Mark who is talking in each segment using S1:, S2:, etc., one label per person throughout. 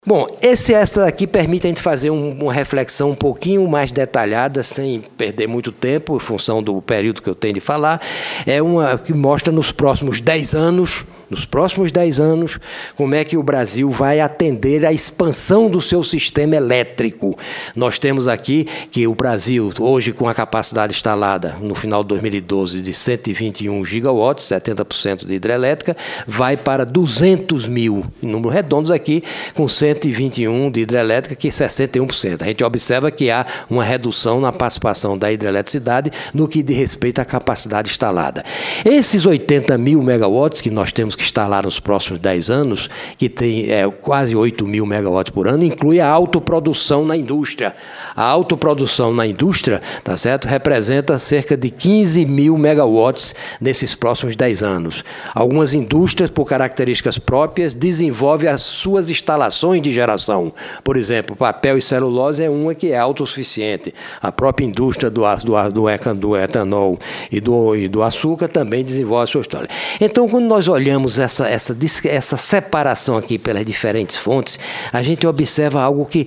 S1: Bom, essa aqui permite a gente fazer uma reflexão um pouquinho mais detalhada, sem perder muito tempo, em função do período que eu tenho de falar. É uma que mostra nos próximos 10 anos, como é que o Brasil vai atender à expansão do seu sistema elétrico. Nós temos aqui que o Brasil, hoje com a capacidade instalada no final de 2012 de 121 gigawatts, 70% de hidrelétrica, vai para 200 mil, em números redondos aqui, com 121 de hidrelétrica, que é 61%. A gente observa que há uma redução na participação da hidroeletricidade no que diz respeito à capacidade instalada. Esses 80 mil megawatts que nós temos que instalar nos próximos 10 anos, que tem quase 8 mil megawatts por ano, inclui a autoprodução na indústria. A autoprodução na indústria, tá certo, representa cerca de 15 mil megawatts nesses próximos 10 anos. Algumas indústrias, por características próprias, desenvolvem as suas instalações de geração. Por exemplo, papel e celulose é uma que é autossuficiente. A própria indústria do etanol e do açúcar também desenvolve a sua história. Então, quando nós olhamos essa separação aqui pelas diferentes fontes, a gente observa algo que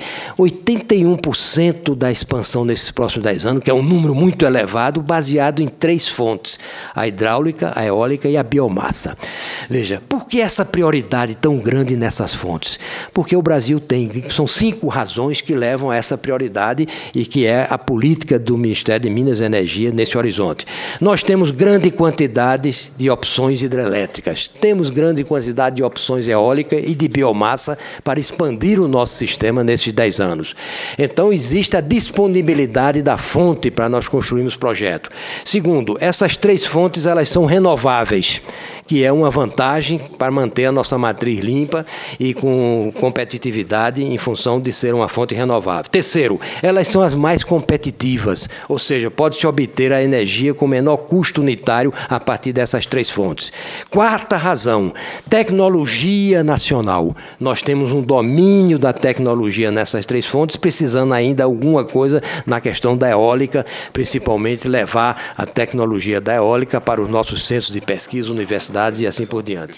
S1: 81% da expansão nesses próximos 10 anos, que é um número muito elevado, baseado em 3 fontes, a hidráulica, a eólica e a biomassa. Veja, por que essa prioridade tão grande nessas fontes? Porque o Brasil são 5 razões que levam a essa prioridade e que é a política do Ministério de Minas e Energia nesse horizonte. Nós temos grande quantidade de opções hidrelétricas, temos grande quantidade de opções eólicas e de biomassa para expandir o nosso sistema nesses 10 anos. Então, existe a disponibilidade da fonte para nós construirmos projeto. Segundo, essas 3 fontes elas são renováveis, que é uma vantagem para manter a nossa matriz limpa e com competitividade em função de ser uma fonte renovável. Terceiro, elas são as mais competitivas, ou seja, pode-se obter a energia com menor custo unitário a partir dessas 3 fontes. Quarta razão, tecnologia nacional. Nós temos um domínio da tecnologia nessas 3 fontes, precisando ainda alguma coisa na questão da eólica, principalmente levar a tecnologia da eólica para os nossos centros de pesquisa, universidades e assim por diante.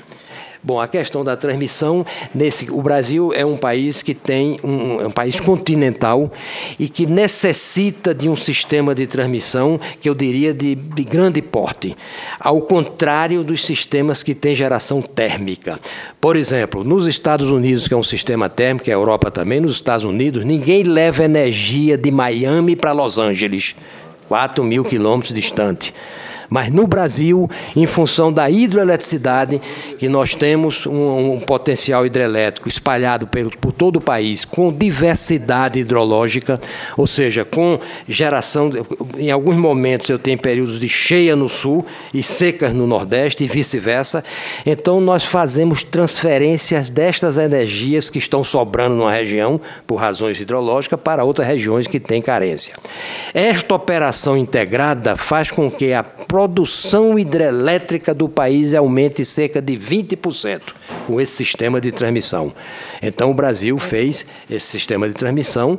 S1: Bom, a questão da transmissão, o Brasil é um país que tem um país continental e que necessita de um sistema de transmissão que eu diria de grande porte, ao contrário dos sistemas que têm geração térmica. Por exemplo, nos Estados Unidos, que é um sistema térmico, a Europa também, nos Estados Unidos, ninguém leva energia de Miami para Los Angeles, 4.000 quilômetros distante. Mas no Brasil, em função da hidroeletricidade, que nós temos um potencial hidrelétrico espalhado por todo o país, com diversidade hidrológica, ou seja, com geração, em alguns momentos eu tenho períodos de cheia no sul e secas no nordeste e vice-versa, então nós fazemos transferências destas energias que estão sobrando numa região, por razões hidrológicas, para outras regiões que têm carência. Esta operação integrada faz com que a produção hidrelétrica do país aumente cerca de 20% com esse sistema de transmissão. Então, o Brasil fez esse sistema de transmissão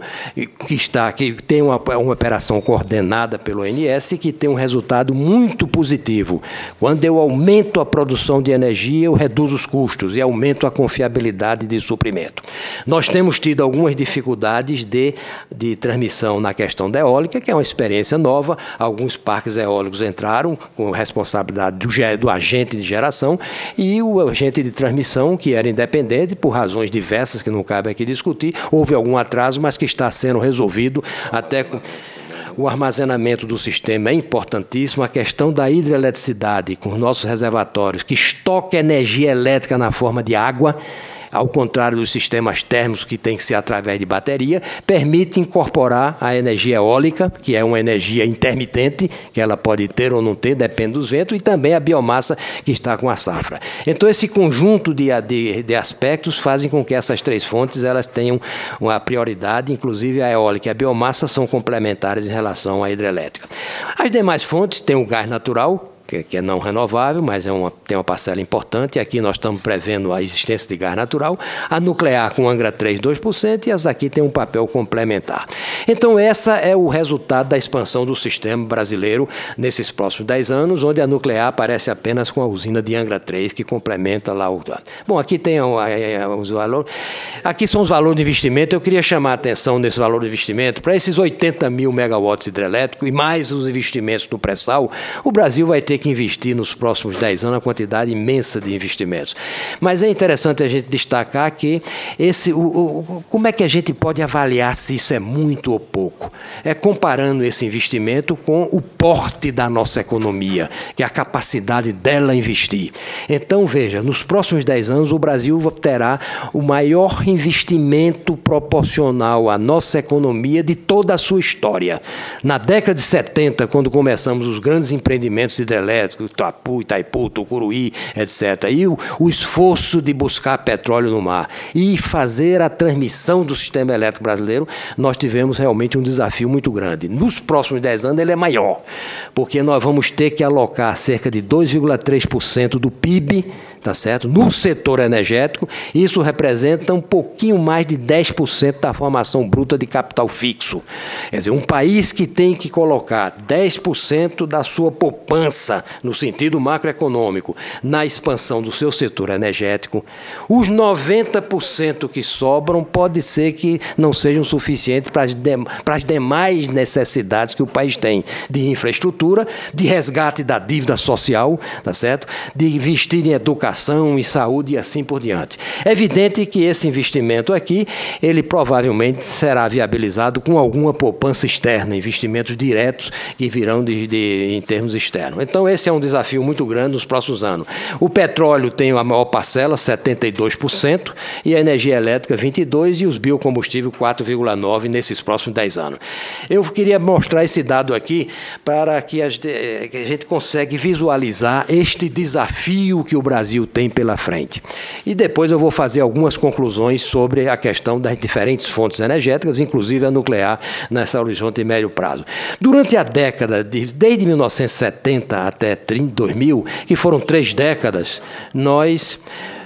S1: que tem uma operação coordenada pelo ONS e que tem um resultado muito positivo. Quando eu aumento a produção de energia, eu reduzo os custos e aumento a confiabilidade de suprimento. Nós temos tido algumas dificuldades de transmissão na questão da eólica, que é uma experiência nova. Alguns parques eólicos entraram com responsabilidade do agente de geração e o agente de transmissão, que era independente, por razões diversas que não cabe aqui discutir, houve algum atraso, mas que está sendo resolvido até com... O armazenamento do sistema é importantíssimo, a questão da hidroeletricidade com os nossos reservatórios, que estoca energia elétrica na forma de água, ao contrário dos sistemas térmicos que tem que ser através de bateria, permite incorporar a energia eólica, que é uma energia intermitente, que ela pode ter ou não ter, depende dos ventos, e também a biomassa que está com a safra. Então, esse conjunto de aspectos fazem com que essas 3 fontes elas tenham uma prioridade, inclusive a eólica e a biomassa são complementares em relação à hidrelétrica. As demais fontes têm o gás natural, que é não renovável, mas tem uma parcela importante, e aqui nós estamos prevendo a existência de gás natural, a nuclear com Angra 3, 2%, e as aqui têm um papel complementar. Então, essa é o resultado da expansão do sistema brasileiro nesses próximos 10 anos, onde a nuclear aparece apenas com a usina de Angra 3, que complementa lá o... Bom, aqui tem os valores. Aqui são os valores de investimento. Eu queria chamar a atenção nesse valor de investimento para esses 80 mil megawatts hidrelétricos e mais os investimentos no pré-sal. O Brasil vai ter que investir nos próximos 10 anos uma quantidade imensa de investimentos. Mas é interessante a gente destacar que como é que a gente pode avaliar se isso é muito ou pouco? É comparando esse investimento com o porte da nossa economia, que é a capacidade dela investir. Então, veja, nos próximos 10 anos o Brasil terá o maior investimento proporcional à nossa economia de toda a sua história. Na década de 70, quando começamos os grandes empreendimentos hidrelétricos, Itaipu, Tucuruí, etc., e o esforço de buscar petróleo no mar e fazer a transmissão do sistema elétrico brasileiro, nós tivemos realmente um desafio muito grande. Nos próximos 10 anos ele é maior, porque nós vamos ter que alocar cerca de 2,3% do PIB, tá certo? No setor energético, isso representa um pouquinho mais de 10% da formação bruta de capital fixo. Quer dizer, um país que tem que colocar 10% da sua poupança, no sentido macroeconômico, na expansão do seu setor energético, os 90% que sobram pode ser que não sejam suficientes para as demais necessidades que o país tem, de infraestrutura, de resgate da dívida social, tá certo? De investir em educação e saúde e assim por diante. É evidente que esse investimento aqui, ele provavelmente será viabilizado com alguma poupança externa, investimentos diretos que virão em termos externos. Então, esse é um desafio muito grande nos próximos anos. O petróleo tem a maior parcela, 72%, e a energia elétrica, 22%, e os biocombustíveis, 4,9% nesses próximos 10 anos. Eu queria mostrar esse dado aqui para que a gente consiga visualizar este desafio que o Brasil tem pela frente. E depois eu vou fazer algumas conclusões sobre a questão das diferentes fontes energéticas, inclusive a nuclear, nessa horizonte de médio prazo. Durante a década, desde 1970 até 2000, que foram 3 décadas, nós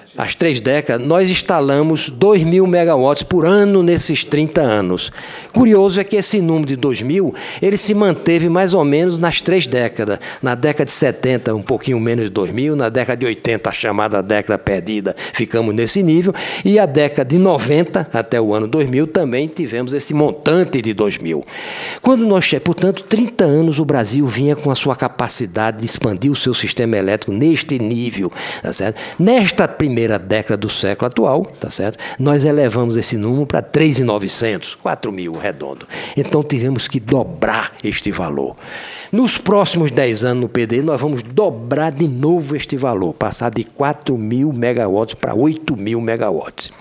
S1: instalamos 2.000 megawatts por ano nesses 30 anos. Curioso é que esse número de 2.000, ele se manteve mais ou menos nas 3 décadas. Na década de 70, um pouquinho menos de 2.000, na década de 80, a chamada década perdida, ficamos nesse nível, e a década de 90, até o ano 2000, também tivemos esse montante de 2.000. Portanto, 30 anos o Brasil vinha com a sua capacidade de expandir o seu sistema elétrico neste nível, tá certo? Nesta primeira década do século atual, tá certo? Nós elevamos esse número para 3.900, 4.000 redondo. Então tivemos que dobrar este valor. Nos próximos 10 anos no PD, nós vamos dobrar de novo este valor, passar de 4.000 megawatts para 8.000 megawatts.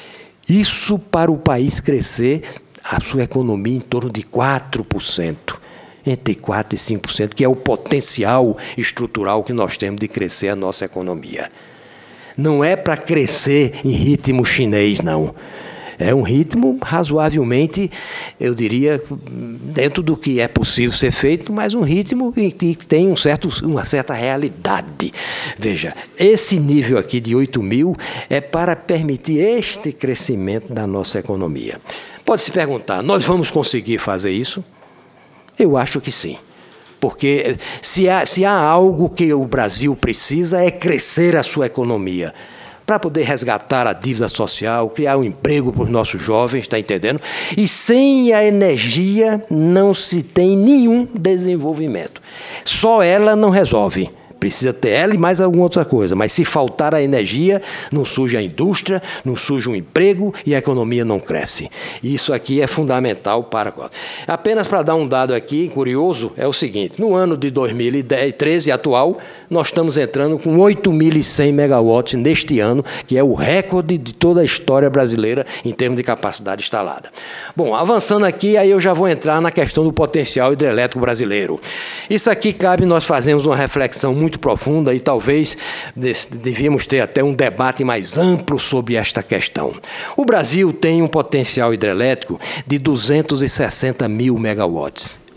S1: Isso para o país crescer a sua economia em torno de 4%. Entre 4% e 5%, que é o potencial estrutural que nós temos de crescer a nossa economia. Não é para crescer em ritmo chinês, não. É um ritmo razoavelmente, eu diria, dentro do que é possível ser feito, mas um ritmo que tem uma certa realidade. Veja, esse nível aqui de 8.000 é para permitir este crescimento da nossa economia. Pode se perguntar, nós vamos conseguir fazer isso? Eu acho que sim. Porque se há algo que o Brasil precisa é crescer a sua economia, para poder resgatar a dívida social, criar um emprego para os nossos jovens, está entendendo? E sem a energia não se tem nenhum desenvolvimento. Só ela não resolve. Precisa ter ela e mais alguma outra coisa. Mas se faltar a energia, não surge a indústria, não surge um emprego e a economia não cresce. Isso aqui é fundamental para... Apenas para dar um dado aqui, curioso, é o seguinte. No ano de 2013 atual, nós estamos entrando com 8.100 megawatts neste ano, que é o recorde de toda a história brasileira em termos de capacidade instalada. Bom, avançando aqui, aí eu já vou entrar na questão do potencial hidrelétrico brasileiro. Isso aqui cabe nós fazermos uma reflexão muito profunda e talvez devíamos ter até um debate mais amplo sobre esta questão. O Brasil tem um potencial hidrelétrico de 260.000 megawatts.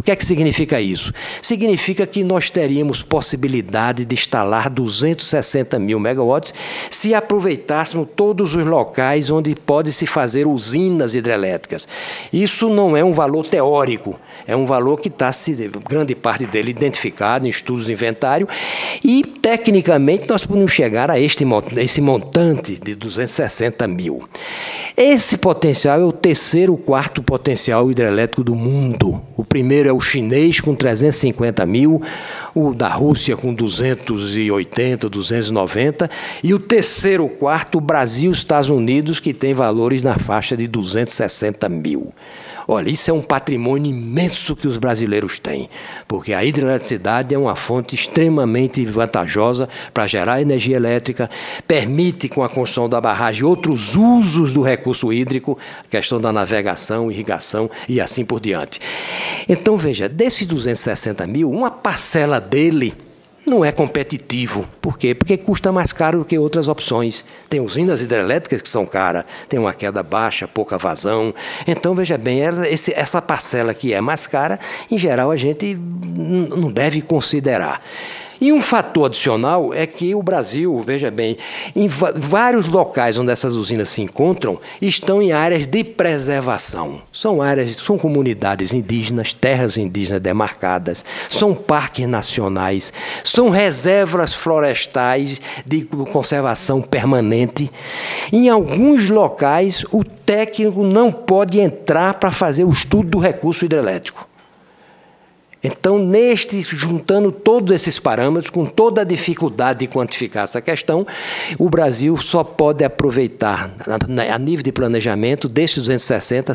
S1: que é que significa isso? Significa que nós teríamos possibilidade de instalar 260 mil megawatts se aproveitássemos todos os locais onde pode-se fazer usinas hidrelétricas. Isso não é um valor teórico, é um valor que está, grande parte dele, identificado em estudos de inventário, e, tecnicamente, nós podemos chegar a esse montante de 260 mil. Esse potencial é o terceiro ou quarto potencial hidrelétrico do mundo. O primeiro é o chinês, com 350 mil, o da Rússia, com 280, 290, e o terceiro ou quarto, o Brasil e os Estados Unidos, que tem valores na faixa de 260 mil. Olha, isso é um patrimônio imenso que os brasileiros têm, porque a hidroeletricidade é uma fonte extremamente vantajosa para gerar energia elétrica, permite, com a construção da barragem, outros usos do recurso hídrico, questão da navegação, irrigação e assim por diante. Então, veja, desses 260 mil, uma parcela dele não é competitivo. Por quê? Porque custa mais caro do que outras opções. Tem usinas hidrelétricas que são caras, tem uma queda baixa, pouca vazão. Então, veja bem, essa parcela que é mais cara, em geral, a gente não deve considerar. E um fator adicional é que o Brasil, veja bem, em vários locais onde essas usinas se encontram, estão em áreas de preservação. São comunidades indígenas, terras indígenas demarcadas, são parques nacionais, são reservas florestais de conservação permanente. Em alguns locais, o técnico não pode entrar para fazer o estudo do recurso hidrelétrico. Então, juntando todos esses parâmetros, com toda a dificuldade de quantificar essa questão, o Brasil só pode aproveitar, a nível de planejamento, desses 260,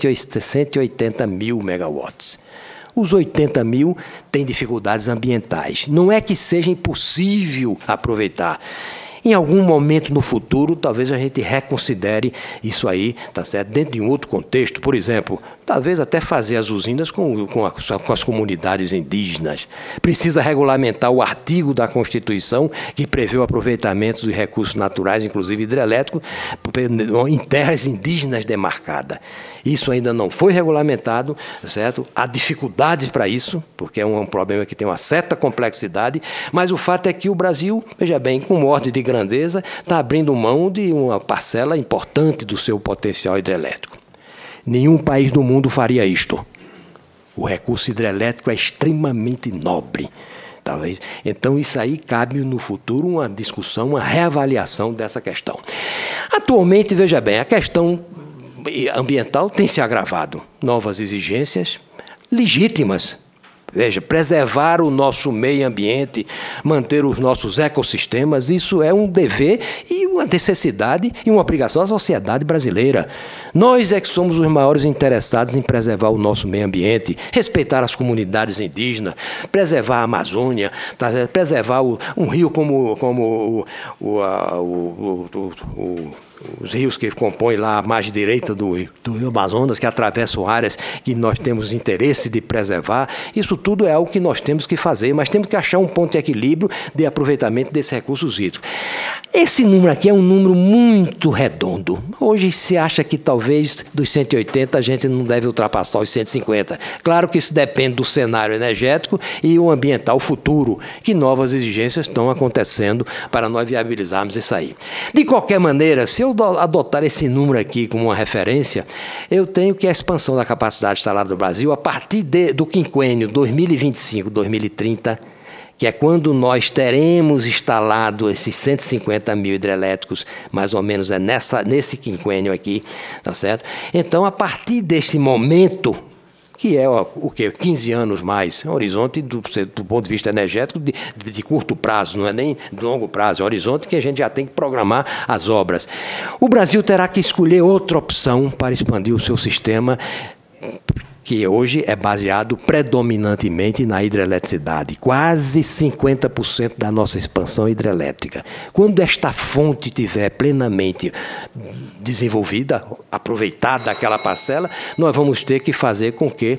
S1: 180 mil megawatts. Os 80 mil têm dificuldades ambientais. Não é que seja impossível aproveitar. Em algum momento no futuro, talvez a gente reconsidere isso aí, tá certo? Dentro de um outro contexto, por exemplo, talvez até fazer as usinas com as comunidades indígenas. Precisa regulamentar o artigo da Constituição que prevê o aproveitamento de recursos naturais, inclusive hidrelétricos, em terras indígenas demarcadas. Isso ainda não foi regulamentado, certo? Há dificuldades para isso, porque é um problema que tem uma certa complexidade, mas o fato é que o Brasil, veja bem, com ordem de grandeza, está abrindo mão de uma parcela importante do seu potencial hidrelétrico. Nenhum país do mundo faria isto. O recurso hidrelétrico é extremamente nobre. Talvez. Então, isso aí cabe no futuro uma discussão, uma reavaliação dessa questão. Atualmente, veja bem, a questão ambiental tem se agravado. Novas exigências legítimas. Veja, preservar o nosso meio ambiente, manter os nossos ecossistemas, isso é um dever e uma necessidade e uma obrigação da sociedade brasileira. Nós é que somos os maiores interessados em preservar o nosso meio ambiente, respeitar as comunidades indígenas, preservar a Amazônia, preservar um rio como os rios que compõem lá a margem direita do Rio Amazonas, que atravessam áreas que nós temos interesse de preservar. Isso tudo é algo que nós temos que fazer, mas temos que achar um ponto de equilíbrio de aproveitamento desses recursos hídricos. Esse número aqui é um número muito redondo. Hoje se acha que talvez dos 180 a gente não deve ultrapassar os 150. Claro que isso depende do cenário energético e o ambiental futuro, que novas exigências estão acontecendo para nós viabilizarmos isso aí. De qualquer maneira, se eu adotar esse número aqui como uma referência, eu tenho que a expansão da capacidade instalada do Brasil, a partir do quinquênio 2025-2030, que é quando nós teremos instalado esses 150 mil hidrelétricos, mais ou menos é nesse quinquênio aqui, tá certo? Então, a partir desse momento, que é o quê? 15 anos mais, é um horizonte do ponto de vista energético de curto prazo, não é nem de longo prazo, é um horizonte que a gente já tem que programar as obras. O Brasil terá que escolher outra opção para expandir o seu sistema, que hoje é baseado predominantemente na hidroeletricidade. Quase 50% da nossa expansão é hidrelétrica. Quando esta fonte estiver plenamente desenvolvida, aproveitada aquela parcela, nós vamos ter que fazer com que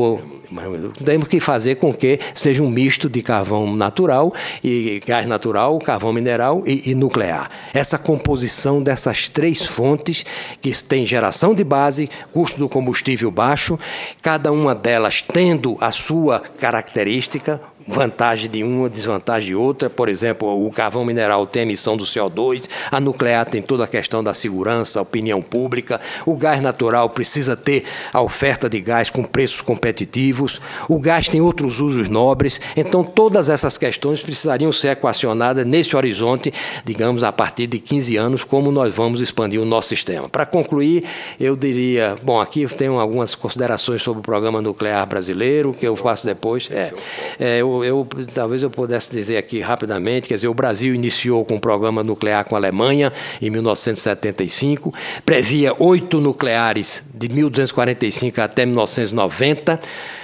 S1: seja um misto de carvão natural e gás natural, carvão mineral e nuclear. Essa composição dessas três fontes que tem geração de base, custo do combustível baixo cada uma delas tendo a sua característica, vantagem de uma, desvantagem de outra. Por exemplo, o carvão mineral tem emissão do CO2, a nuclear tem toda a questão da segurança, a opinião pública, o gás natural precisa ter a oferta de gás com preços competitivos, o gás tem outros usos nobres. Então, todas essas questões precisariam ser equacionadas nesse horizonte, digamos, a partir de 15 anos, como nós vamos expandir o nosso sistema. Para concluir, eu diria, bom, aqui eu tenho algumas considerações sobre o programa nuclear brasileiro, que eu faço depois. Talvez eu pudesse dizer aqui rapidamente, quer dizer, o Brasil iniciou com um programa nuclear com a Alemanha em 1975, previa 8 nucleares de 1245 até 1990.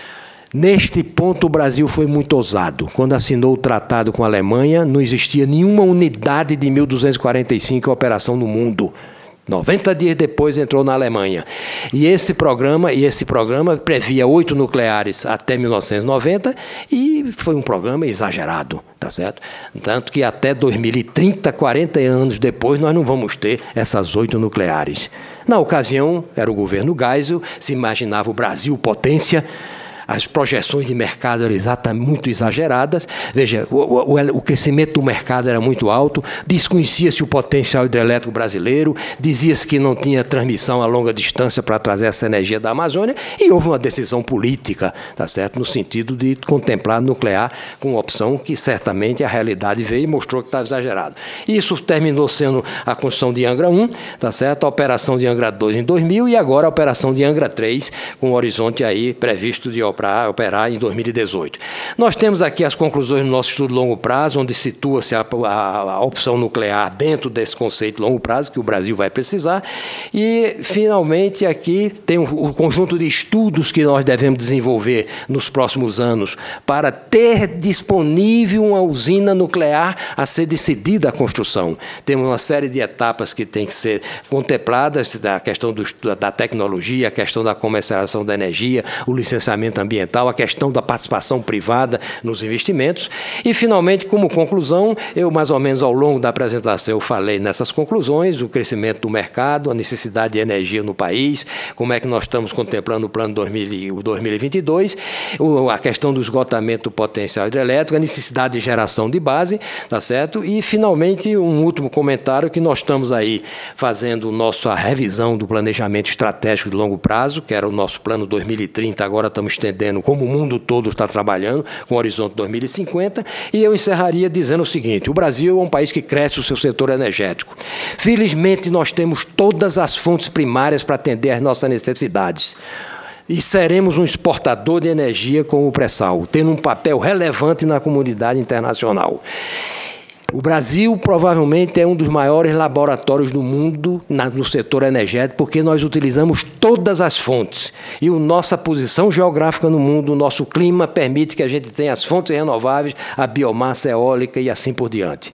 S1: Neste ponto, o Brasil foi muito ousado. Quando assinou o tratado com a Alemanha, não existia nenhuma unidade de 1245 em operação no mundo. 90 dias depois entrou na Alemanha. E esse programa previa 8 nucleares até 1990 e foi um programa exagerado, tá certo? Tanto que até 2030, 40 anos depois, nós não vamos ter essas 8 nucleares. Na ocasião, era o governo Geisel, se imaginava o Brasil potência. As projeções de mercado eram muito exageradas. Veja, o crescimento do mercado era muito alto, desconhecia-se o potencial hidrelétrico brasileiro, dizia-se que não tinha transmissão a longa distância para trazer essa energia da Amazônia, e houve uma decisão política, tá certo, no sentido de contemplar nuclear com opção que certamente a realidade veio e mostrou que estava exagerado. Isso terminou sendo a construção de Angra 1, tá certo, a operação de Angra 2 em 2000 e agora a operação de Angra 3, com o horizonte aí previsto de para operar em 2018. Nós temos aqui as conclusões do nosso estudo de longo prazo, onde situa-se a opção nuclear dentro desse conceito de longo prazo, que o Brasil vai precisar. E, finalmente, aqui tem o conjunto de estudos que nós devemos desenvolver nos próximos anos para ter disponível uma usina nuclear a ser decidida a construção. Temos uma série de etapas que têm que ser contempladas, a questão da tecnologia, a questão da comercialização da energia, o licenciamento ambiental, a questão da participação privada nos investimentos. E, finalmente, como conclusão, eu mais ou menos ao longo da apresentação eu falei nessas conclusões, o crescimento do mercado, a necessidade de energia no país, como é que nós estamos contemplando o plano 2022, a questão do esgotamento do potencial hidrelétrico, a necessidade de geração de base, tá certo? E, finalmente, um último comentário, que nós estamos aí fazendo nossa revisão do planejamento estratégico de longo prazo, que era o nosso plano 2030, agora estamos estendendo como o mundo todo está trabalhando, com o horizonte 2050, e eu encerraria dizendo o seguinte: o Brasil é um país que cresce o seu setor energético. Felizmente, nós temos todas as fontes primárias para atender às nossas necessidades. E seremos um exportador de energia como o pré-sal, tendo um papel relevante na comunidade internacional. O Brasil provavelmente é um dos maiores laboratórios do mundo no setor energético, porque nós utilizamos todas as fontes. E a nossa posição geográfica no mundo, o nosso clima permite que a gente tenha as fontes renováveis, a biomassa eólica e assim por diante.